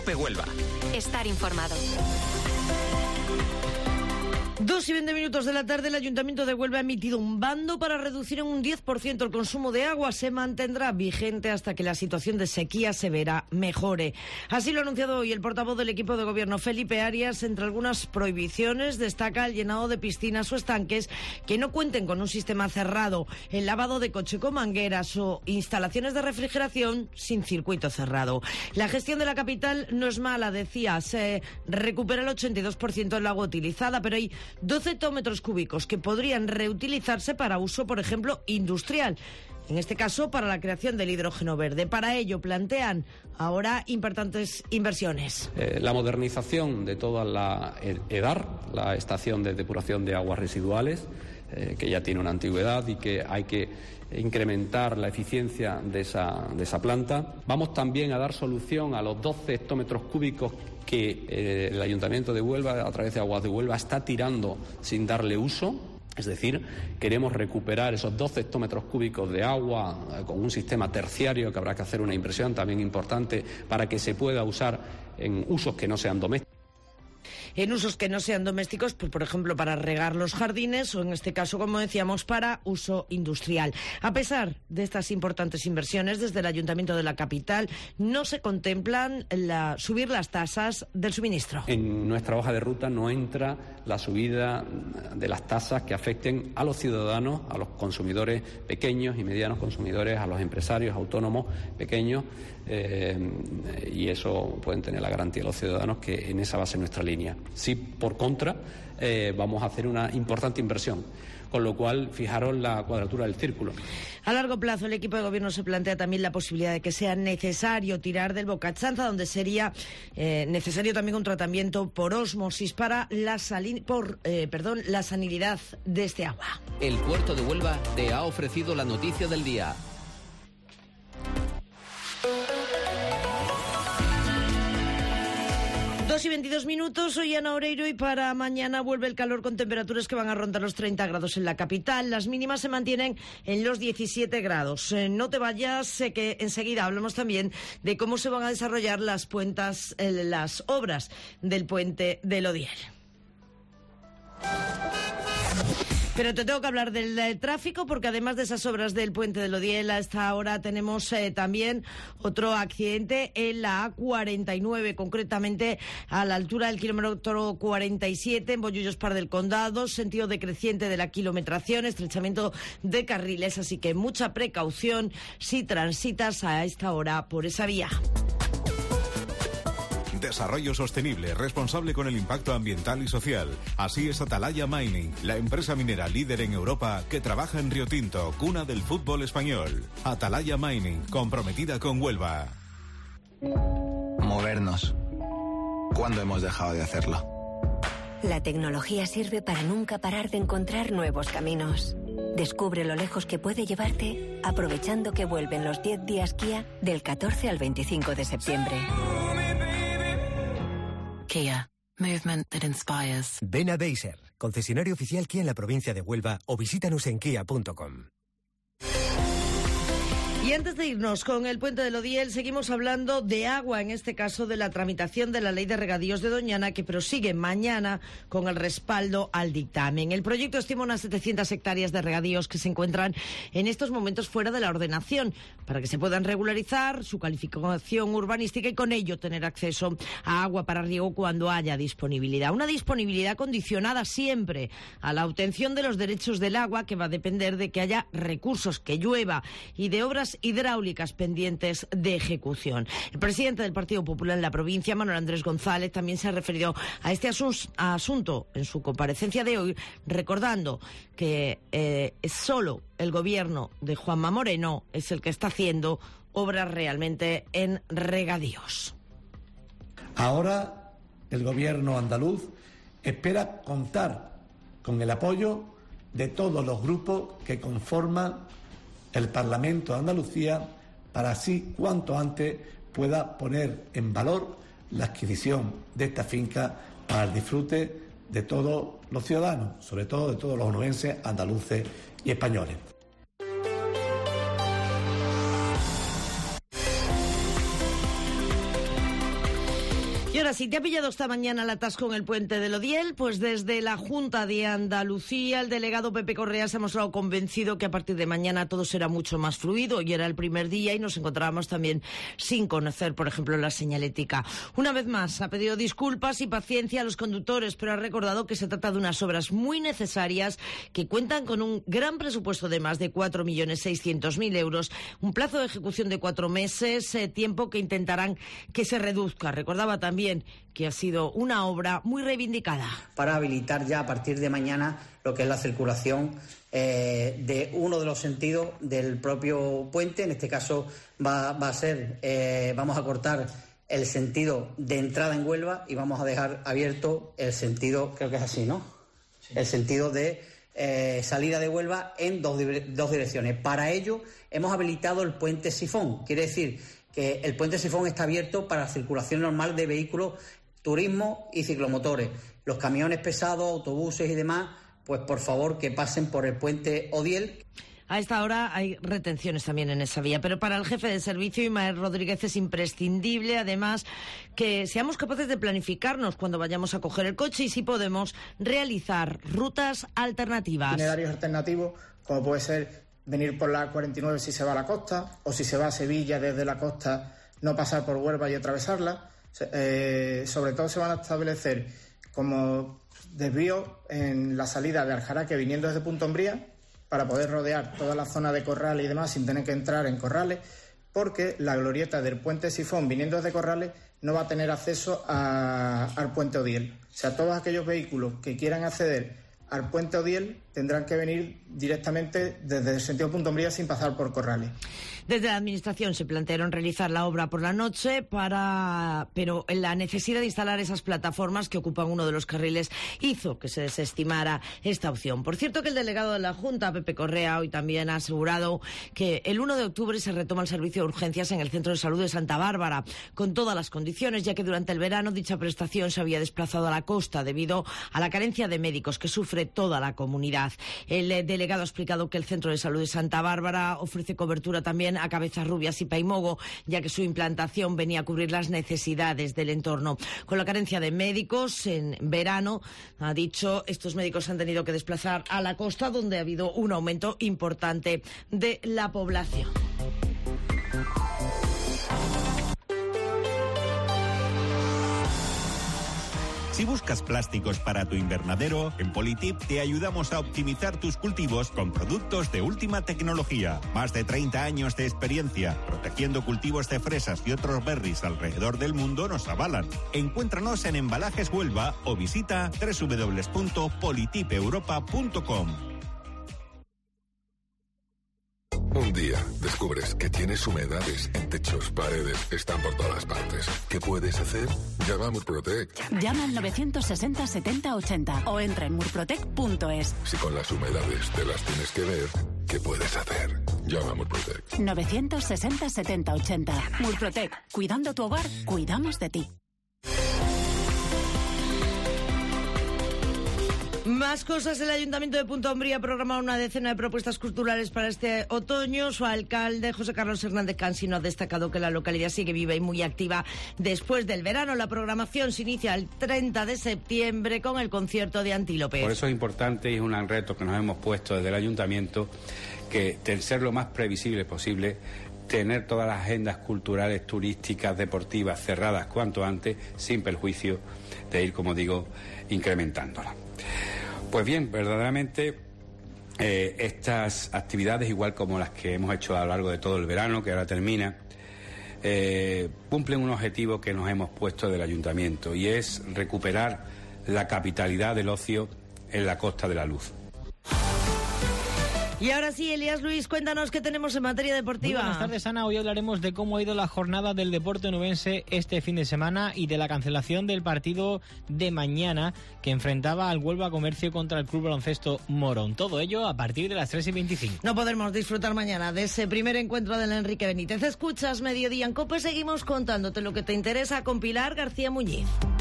COPE Huelva. Estar informado. 2:20 de la tarde, el Ayuntamiento de Huelva ha emitido un bando para reducir en un 10% el consumo de agua. Se mantendrá vigente hasta que la situación de sequía severa mejore. Así lo ha anunciado hoy el portavoz del equipo de gobierno, Felipe Arias. Entre algunas prohibiciones destaca el llenado de piscinas o estanques que no cuenten con un sistema cerrado, el lavado de coche con mangueras o instalaciones de refrigeración sin circuito cerrado. La gestión de la capital no es mala, decía. Se recupera el 82% del agua utilizada, pero hay 12 hectómetros cúbicos que podrían reutilizarse para uso, por ejemplo, industrial. En este caso, para la creación del hidrógeno verde. Para ello, plantean ahora importantes inversiones. La modernización de toda la EDAR, la Estación de Depuración de Aguas Residuales, que ya tiene una antigüedad y que hay que incrementar la eficiencia de esa planta. Vamos también a dar solución a los 12 hectómetros cúbicos que el Ayuntamiento de Huelva, a través de Aguas de Huelva, está tirando sin darle uso. Es decir, queremos recuperar esos 12 hectómetros cúbicos de agua con un sistema terciario, que habrá que hacer una inversión también importante para que se pueda usar en usos que no sean domésticos. En usos que no sean domésticos, pues por ejemplo para regar los jardines o en este caso, como decíamos, para uso industrial. A pesar de estas importantes inversiones, desde el Ayuntamiento de la capital no se contemplan subir las tasas del suministro. En nuestra hoja de ruta no entra la subida de las tasas que afecten a los ciudadanos, a los consumidores pequeños y medianos consumidores, a los empresarios autónomos pequeños, y eso pueden tener la garantía de los ciudadanos que en esa va a ser nuestra línea. Sí, por contra, vamos a hacer una importante inversión, con lo cual fijaros la cuadratura del círculo. A largo plazo, el equipo de gobierno se plantea también la posibilidad de que sea necesario tirar del Bocachanza, donde sería necesario también un tratamiento por ósmosis para la salinidad de este agua. El puerto de Huelva te ha ofrecido la noticia del día. Y 22 minutos, soy Ana Oreiro y para mañana vuelve el calor con temperaturas que van a rondar los 30 grados en la capital. Las mínimas se mantienen en los 17 grados. No te vayas, sé que enseguida hablamos también de cómo se van a desarrollar las obras del puente del Odiel. Pero te tengo que hablar del tráfico, porque además de esas obras del puente del Odiel, a esta hora tenemos también otro accidente en la A49, concretamente a la altura del kilómetro 47, en Bollullos Par del Condado, sentido decreciente de la kilometración, estrechamiento de carriles, así que mucha precaución si transitas a esta hora por esa vía. Desarrollo sostenible, responsable con el impacto ambiental y social. Así es Atalaya Mining, la empresa minera líder en Europa que trabaja en Río Tinto, cuna del fútbol español. Atalaya Mining, comprometida con Huelva. Movernos. ¿Cuándo hemos dejado de hacerlo? La tecnología sirve para nunca parar de encontrar nuevos caminos. Descubre lo lejos que puede llevarte aprovechando que vuelven los 10 días Kia del 14 al 25 de septiembre. Kia. Movement that inspires. Ven a Beiser, concesionario oficial Kia en la provincia de Huelva, o visítanos en kia.com. Y antes de irnos con el puente del Odiel, seguimos hablando de agua, en este caso de la tramitación de la Ley de Regadíos de Doñana, que prosigue mañana con el respaldo al dictamen. El proyecto estima unas 700 hectáreas de regadíos que se encuentran en estos momentos fuera de la ordenación, para que se puedan regularizar su calificación urbanística y con ello tener acceso a agua para riego cuando haya disponibilidad. Una disponibilidad condicionada siempre a la obtención de los derechos del agua, que va a depender de que haya recursos, que llueva, y de obras hidráulicas pendientes de ejecución. El presidente del Partido Popular en la provincia, Manuel Andrés González, también se ha referido a este asunto en su comparecencia de hoy, recordando que solo el gobierno de Juanma Moreno es el que está haciendo obras realmente en regadíos. Ahora el gobierno andaluz espera contar con el apoyo de todos los grupos que conforman el Parlamento de Andalucía, para así cuanto antes pueda poner en valor la adquisición de esta finca para el disfrute de todos los ciudadanos, sobre todo de todos los onubenses, andaluces y españoles. Y ahora, si te ha pillado esta mañana el atasco en el puente del Odiel, pues desde la Junta de Andalucía, el delegado Pepe Correa se ha mostrado convencido que a partir de mañana todo será mucho más fluido. Hoy era el primer día y nos encontrábamos también sin conocer, por ejemplo, la señalética. Una vez más, ha pedido disculpas y paciencia a los conductores, pero ha recordado que se trata de unas obras muy necesarias que cuentan con un gran presupuesto de más de 4.600.000 euros, un plazo de ejecución de 4 meses, tiempo que intentarán que se reduzca. Recordaba también que ha sido una obra muy reivindicada. Para habilitar ya a partir de mañana lo que es la circulación de uno de los sentidos del propio puente. En este caso va a ser, vamos a cortar el sentido de entrada en Huelva y vamos a dejar abierto el sentido, creo que es así, ¿no? Sí. El sentido de salida de Huelva en dos direcciones. Para ello hemos habilitado el puente Sifón. Quiere decir que el puente Sifón está abierto para la circulación normal de vehículos, turismo y ciclomotores. Los camiones pesados, autobuses y demás, pues por favor que pasen por el puente Odiel. A esta hora hay retenciones también en esa vía, pero para el jefe de servicio, Ismael Rodríguez, es imprescindible, además, que seamos capaces de planificarnos cuando vayamos a coger el coche y, si podemos, realizar rutas alternativas. Itinerarios alternativos, como puede ser venir por la 49 si se va a la costa, o si se va a Sevilla desde la costa, no pasar por Huelva y atravesarla. Sobre todo se van a establecer como desvíos en la salida de Aljaraque viniendo desde Punta Umbría, para poder rodear toda la zona de Corrales y demás sin tener que entrar en Corrales, porque la glorieta del puente Sifón viniendo desde Corrales no va a tener acceso al puente Odiel. O sea, todos aquellos vehículos que quieran acceder al puente Odiel tendrán que venir directamente desde el sentido Punta Umbría sin pasar por Corrales. Desde la Administración se plantearon realizar la obra por la noche, pero la necesidad de instalar esas plataformas que ocupan uno de los carriles hizo que se desestimara esta opción. Por cierto, que el delegado de la Junta, Pepe Correa, hoy también ha asegurado que el 1 de octubre se retoma el servicio de urgencias en el Centro de Salud de Santa Bárbara, con todas las condiciones, ya que durante el verano dicha prestación se había desplazado a la costa debido a la carencia de médicos que sufre toda la comunidad. El delegado ha explicado que el Centro de Salud de Santa Bárbara ofrece cobertura también a Cabezarrubias y Paimogo, ya que su implantación venía a cubrir las necesidades del entorno. Con la carencia de médicos en verano, ha dicho, estos médicos han tenido que desplazar a la costa, donde ha habido un aumento importante de la población. Si buscas plásticos para tu invernadero, en Politip te ayudamos a optimizar tus cultivos con productos de última tecnología. Más de 30 años de experiencia protegiendo cultivos de fresas y otros berries alrededor del mundo nos avalan. Encuéntranos en Embalajes Huelva o visita www.politipeuropa.com. Un día descubres que tienes humedades en techos, paredes, están por todas partes. ¿Qué puedes hacer? Llama a Murprotec. Llama al 960 70 80 o entra en murprotec.es. Si con las humedades te las tienes que ver, ¿qué puedes hacer? Llama a Murprotec. 960 70 80. Murprotec. Cuidando tu hogar, cuidamos de ti. Más cosas. El Ayuntamiento de Punta Umbría ha programado una decena de propuestas culturales para este otoño. Su alcalde, José Carlos Hernández Cansino, ha destacado que la localidad sigue viva y muy activa después del verano. La programación se inicia el 30 de septiembre con el concierto de Antílope. Por eso es importante y es un reto que nos hemos puesto desde el Ayuntamiento, que de ser lo más previsible posible, tener todas las agendas culturales, turísticas, deportivas cerradas cuanto antes, sin perjuicio de ir, como digo, incrementándolas. Pues bien, verdaderamente estas actividades, igual como las que hemos hecho a lo largo de todo el verano, que ahora termina, cumplen un objetivo que nos hemos puesto del Ayuntamiento, y es recuperar la capitalidad del ocio en la Costa de la Luz. Y ahora sí, Elías Luis, cuéntanos qué tenemos en materia deportiva. Muy buenas tardes, Ana. Hoy hablaremos de cómo ha ido la jornada del deporte onubense este fin de semana y de la cancelación del partido de mañana que enfrentaba al Huelva Comercio contra el Club Baloncesto Morón. Todo ello a partir de las 3:25. No podremos disfrutar mañana de ese primer encuentro del Enrique Benítez. Escuchas Mediodía en COPE, seguimos contándote lo que te interesa con Pilar García Muñiz.